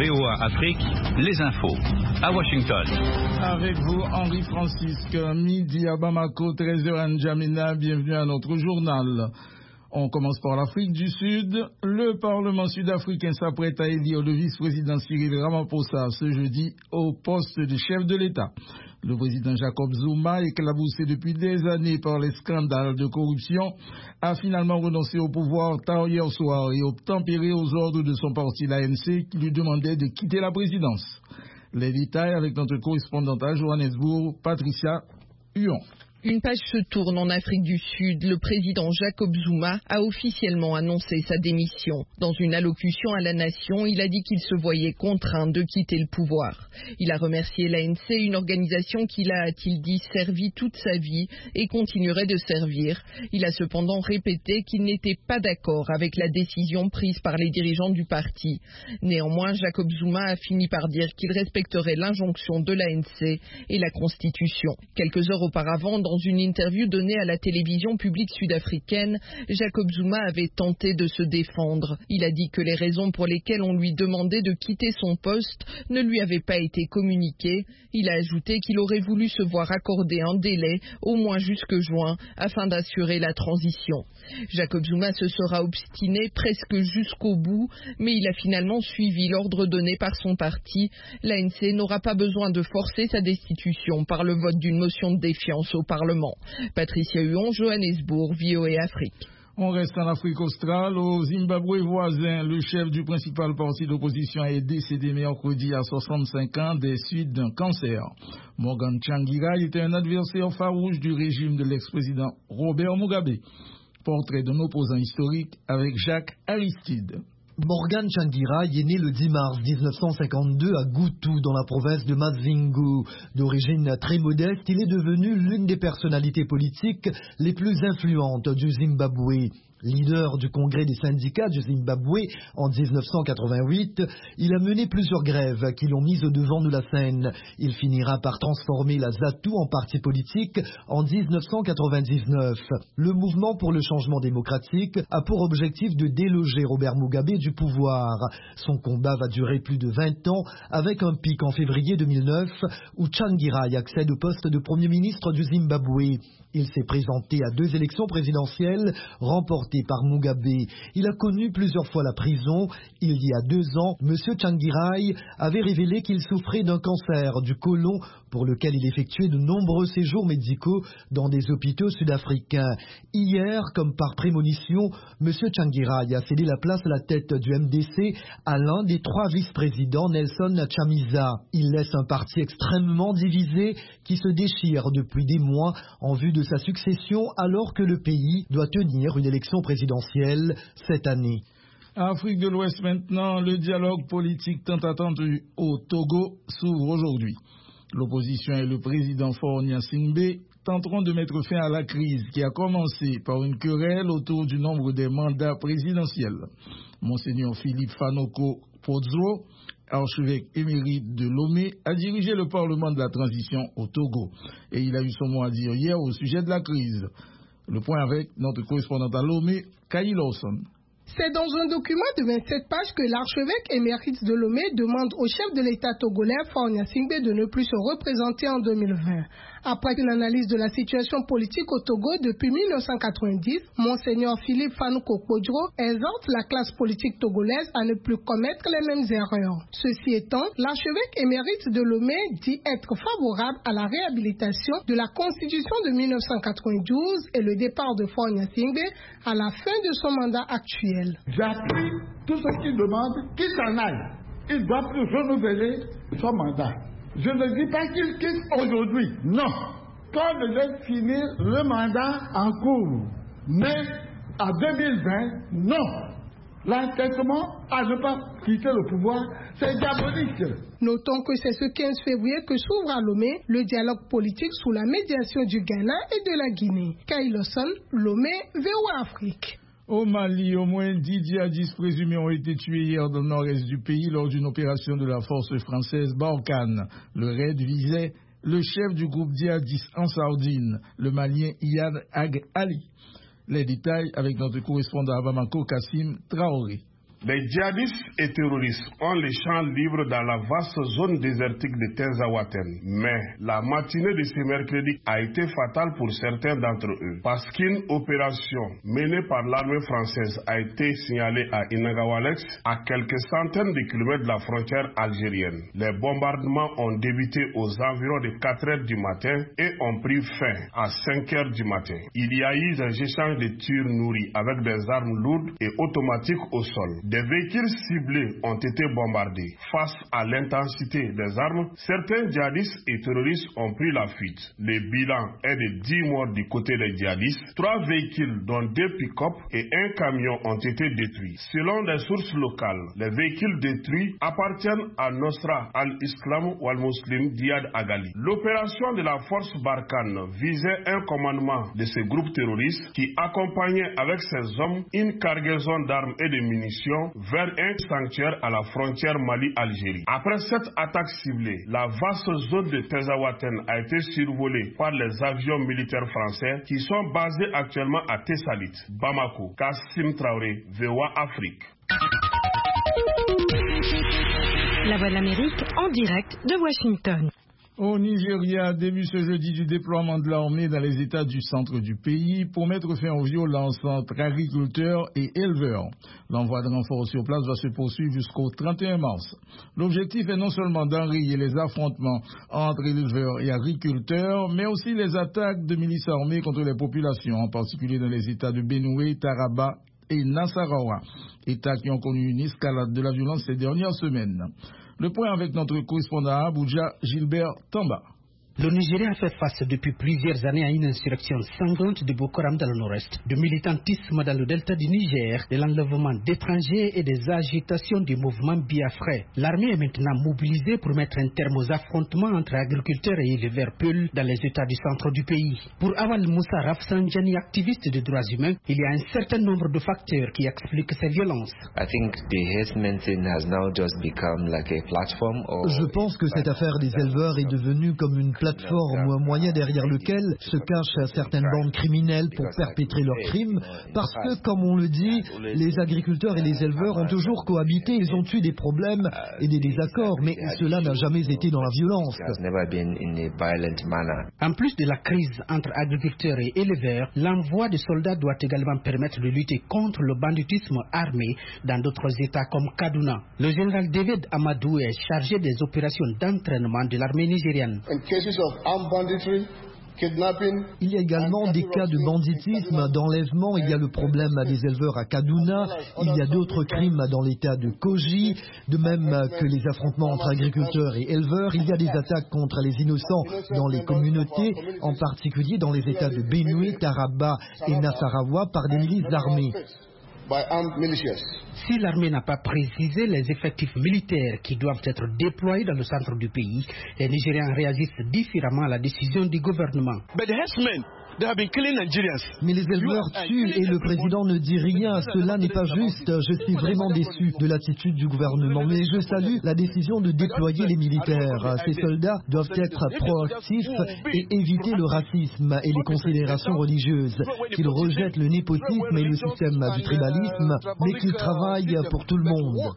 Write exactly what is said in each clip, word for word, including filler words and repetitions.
V O A Afrique, les infos. À Washington. Avec vous, Henri Francisque, midi à Bamako, treize heures à N'Djamena. Bienvenue à notre journal. On commence par l'Afrique du Sud. Le Parlement sud-africain s'apprête à élire le vice-président Cyril Ramaphosa ce jeudi au poste de chef de l'État. Le président Jacob Zuma, éclaboussé depuis des années par les scandales de corruption, a finalement renoncé au pouvoir tard hier soir et obtempéré aux ordres de son parti, l'A N C, qui lui demandait de quitter la présidence. Les détails avec notre correspondante à Johannesburg, Patricia Huon. Une page se tourne en Afrique du Sud. Le président Jacob Zuma a officiellement annoncé sa démission. Dans une allocution à la nation, il a dit qu'il se voyait contraint de quitter le pouvoir. Il a remercié l'A N C, une organisation qu'il a, a-t-il dit, servi toute sa vie et continuerait de servir. Il a cependant répété qu'il n'était pas d'accord avec la décision prise par les dirigeants du parti. Néanmoins, Jacob Zuma a fini par dire qu'il respecterait l'injonction de l'A N C et la Constitution. Quelques heures auparavant, dans Dans une interview donnée à la télévision publique sud-africaine, Jacob Zuma avait tenté de se défendre. Il a dit que les raisons pour lesquelles on lui demandait de quitter son poste ne lui avaient pas été communiquées. Il a ajouté qu'il aurait voulu se voir accorder un délai, au moins jusque juin, afin d'assurer la transition. Jacob Zuma se sera obstiné presque jusqu'au bout, mais il a finalement suivi l'ordre donné par son parti. L'A N C n'aura pas besoin de forcer sa destitution par le vote d'une motion de défiance au Parlement. Patricia Huon, Johannesburg, V O A Afrique. On reste en Afrique australe. Au Zimbabwe voisin, le chef du principal parti d'opposition est décédé mercredi à soixante-cinq ans des suites d'un cancer. Morgan Tsvangirai était un adversaire farouche du régime de l'ex-président Robert Mugabe. Portrait d'un opposant historique avec Jacques Aristide. Morgan Tsvangirai est né le dix mars mille neuf cent cinquante-deux à Gutu, dans la province de Mazingu. D'origine très modeste, il est devenu l'une des personnalités politiques les plus influentes du Zimbabwe. Leader du congrès des syndicats du Zimbabwe en mille neuf cent quatre-vingt-huit, il a mené plusieurs grèves qui l'ont mis au devant de la scène. Il finira par transformer la ZATU en parti politique en mille neuf cent quatre-vingt-dix-neuf. Le mouvement pour le changement démocratique a pour objectif de déloger Robert Mugabe du pouvoir. Son combat va durer plus de vingt ans, avec un pic en février deux mille neuf où Tsvangirai accède au poste de Premier ministre du Zimbabwe. Il s'est présenté à deux élections présidentielles remportées par Mugabe. Il a connu plusieurs fois la prison. Il y a deux ans, M. Tsvangirai avait révélé qu'il souffrait d'un cancer du côlon pour lequel il effectuait de nombreux séjours médicaux dans des hôpitaux sud-africains. Hier, comme par prémonition, M. Tsvangirai a cédé la place à la tête du M D C à l'un des trois vice-présidents, Nelson Chamisa. Il laisse un parti extrêmement divisé qui se déchire depuis des mois en vue de sa succession alors que le pays doit tenir une élection présidentielle cette année. Afrique de l'Ouest maintenant, le dialogue politique tant attendu au Togo s'ouvre aujourd'hui. L'opposition et le président Faure Gnassingbé tenteront de mettre fin à la crise qui a commencé par une querelle autour du nombre des mandats présidentiels. Monseigneur Philippe Fanoko Podzo, archevêque émérite de Lomé, a dirigé le Parlement de la transition au Togo et il a eu son mot à dire hier au sujet de la crise. Le point avec notre correspondant à Lomé, Kay Lawson. C'est dans un document de vingt-sept pages que l'archevêque émérite de Lomé demande au chef de l'État togolais, Faure Gnassingbé, de ne plus se représenter en deux mille vingt. Après une analyse de la situation politique au Togo depuis mille neuf cent quatre-vingt-dix, Monseigneur Philippe Fanoko Podro exhorte la classe politique togolaise à ne plus commettre les mêmes erreurs. Ceci étant, l'archevêque émérite de Lomé dit être favorable à la réhabilitation de la Constitution de mille neuf cent quatre-vingt-douze et le départ de Faure Gnassingbé à la fin de son mandat actuel. J'appuie tout ce qu'il demande, qu'il s'en aille. Il doit plus renouveler son mandat. Je ne dis pas qu'il quitte aujourd'hui, non. Qu'on devait finir le mandat en cours. Mais en deux mille vingt, non. L'entêtement à ne pas quitter le pouvoir, c'est diabolique. Notons que c'est ce quinze février que s'ouvre à Lomé le dialogue politique sous la médiation du Ghana et de la Guinée. Kay Lawson, Lomé, V O A Afrique. Au Mali, au moins dix djihadistes présumés ont été tués hier dans le nord-est du pays lors d'une opération de la force française Barkhane. Le raid visait le chef du groupe djihadiste Ansardine, le Malien Iyad Ag Ali. Les détails avec notre correspondant à Bamako, Kassim Traoré. Les djihadistes et terroristes ont les champs libres dans la vaste zone désertique de Tezawaten. Mais la matinée de ce mercredi a été fatale pour certains d'entre eux. Parce qu'une opération menée par l'armée française a été signalée à Inagawalex, à quelques centaines de kilomètres de la frontière algérienne. Les bombardements ont débuté aux environs de quatre heures du matin et ont pris fin à cinq heures du matin. Il y a eu des échanges de tirs nourris avec des armes lourdes et automatiques au sol. Des véhicules ciblés ont été bombardés. Face à l'intensité des armes, certains djihadistes et terroristes ont pris la fuite. Le bilan est de dix morts du côté des djihadistes. Trois véhicules, dont deux pick-up et un camion, ont été détruits. Selon des sources locales, les véhicules détruits appartiennent à Nosra al-Islam ou al-Muslim Diyad Agali. L'opération de la force Barkhane visait un commandement de ce groupe terroriste qui accompagnait avec ses hommes une cargaison d'armes et de munitions vers un sanctuaire à la frontière Mali-Algérie. Après cette attaque ciblée, la vaste zone de Tezawaten a été survolée par les avions militaires français qui sont basés actuellement à Tessalit, Bamako. Kassim Traoré, V O A Afrique. La Voix de l'Amérique en direct de Washington. Au Nigeria, début ce jeudi du déploiement de l'armée dans les États du centre du pays pour mettre fin aux violences entre agriculteurs et éleveurs. L'envoi de renforts sur place va se poursuivre jusqu'au trente et un mars. L'objectif est non seulement d'enrayer les affrontements entre éleveurs et agriculteurs, mais aussi les attaques de milices armées contre les populations, en particulier dans les États de Benue, Taraba et Nasarawa, États qui ont connu une escalade de la violence ces dernières semaines. Le point avec notre correspondant à Abuja, Gilbert Tamba. Le Nigeria fait face depuis plusieurs années à une insurrection sanglante de Boko Haram dans le nord-est, du militantisme dans le delta du Niger, de l'enlèvement d'étrangers et des agitations du mouvement Biafra. L'armée est maintenant mobilisée pour mettre un terme aux affrontements entre agriculteurs et éleveurs peuls dans les États du centre du pays. Pour Awal Moussa Rafsanjani, activiste des droits humains, il y a un certain nombre de facteurs qui expliquent ces violences. I think the herdsmen has now just become like a platform or... Je pense que cette affaire des éleveurs est devenue comme une plateforme ou un moyen derrière lequel se cachent certaines bandes criminelles pour perpétrer leurs crimes, parce que, comme on le dit, les agriculteurs et les éleveurs ont toujours cohabité, ils ont eu des problèmes et des désaccords, mais cela n'a jamais été dans la violence. En plus de la crise entre agriculteurs et éleveurs, l'envoi de soldats doit également permettre de lutter contre le banditisme armé dans d'autres États comme Kaduna. Le général David Amadou est chargé des opérations d'entraînement de l'armée nigériane. Il y a également des cas de banditisme, d'enlèvement. Il y a le problème des éleveurs à Kaduna. Il y a d'autres crimes dans l'état de Kogi, de même que les affrontements entre agriculteurs et éleveurs. Il y a des attaques contre les innocents dans les communautés, en particulier dans les états de Benue, Taraba et Nasarawa par des milices armées. Si l'armée n'a pas précisé les effectifs militaires qui doivent être déployés dans le centre du pays, les Nigérians réagissent différemment à la décision du gouvernement. Mais les éleveurs tuent et le président ne dit rien. Cela n'est pas juste. Je suis vraiment déçu de l'attitude du gouvernement. Mais je salue la décision de déployer les militaires. Ces soldats doivent être proactifs et éviter le racisme et les considérations religieuses. Qu'ils rejettent le népotisme et le système du tribalisme, mais qu'ils travaillent pour tout le monde.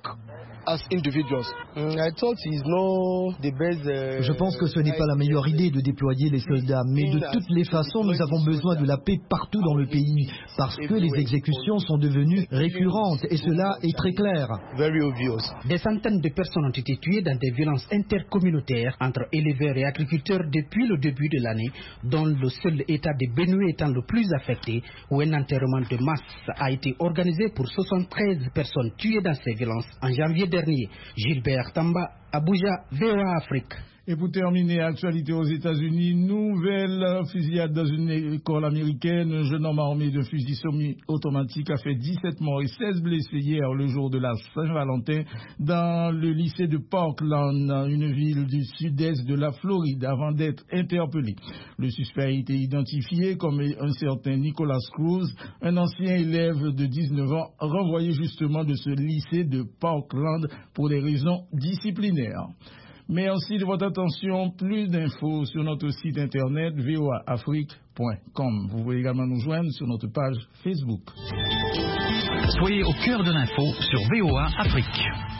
Je pense que ce n'est pas la meilleure idée de déployer les soldats, mais de toutes les façons, nous avons besoin de la paix partout dans le pays, parce que les exécutions sont devenues récurrentes, et cela est très clair. Des centaines de personnes ont été tuées dans des violences intercommunautaires entre éleveurs et agriculteurs depuis le début de l'année, dont le seul état de Benue étant le plus affecté, où un enterrement de masse a été organisé pour soixante-treize personnes tuées dans ces violences en janvier dernier. Gilbert Tamba, Abuja, V O A Afrique. Et pour terminer, actualité aux États-Unis, nouvelle fusillade dans une école américaine. Un jeune homme armé d'un fusil semi-automatique a fait dix-sept morts et seize blessés hier, le jour de la Saint-Valentin, dans le lycée de Parkland, une ville du sud-est de la Floride, avant d'être interpellé. Le suspect a été identifié comme un certain Nicholas Cruz, un ancien élève de dix-neuf ans, renvoyé justement de ce lycée de Parkland pour des raisons disciplinaires. Merci de votre attention. Plus d'infos sur notre site internet v o a afrique point com. Vous pouvez également nous joindre sur notre page Facebook. Soyez au cœur de l'info sur V O A Afrique.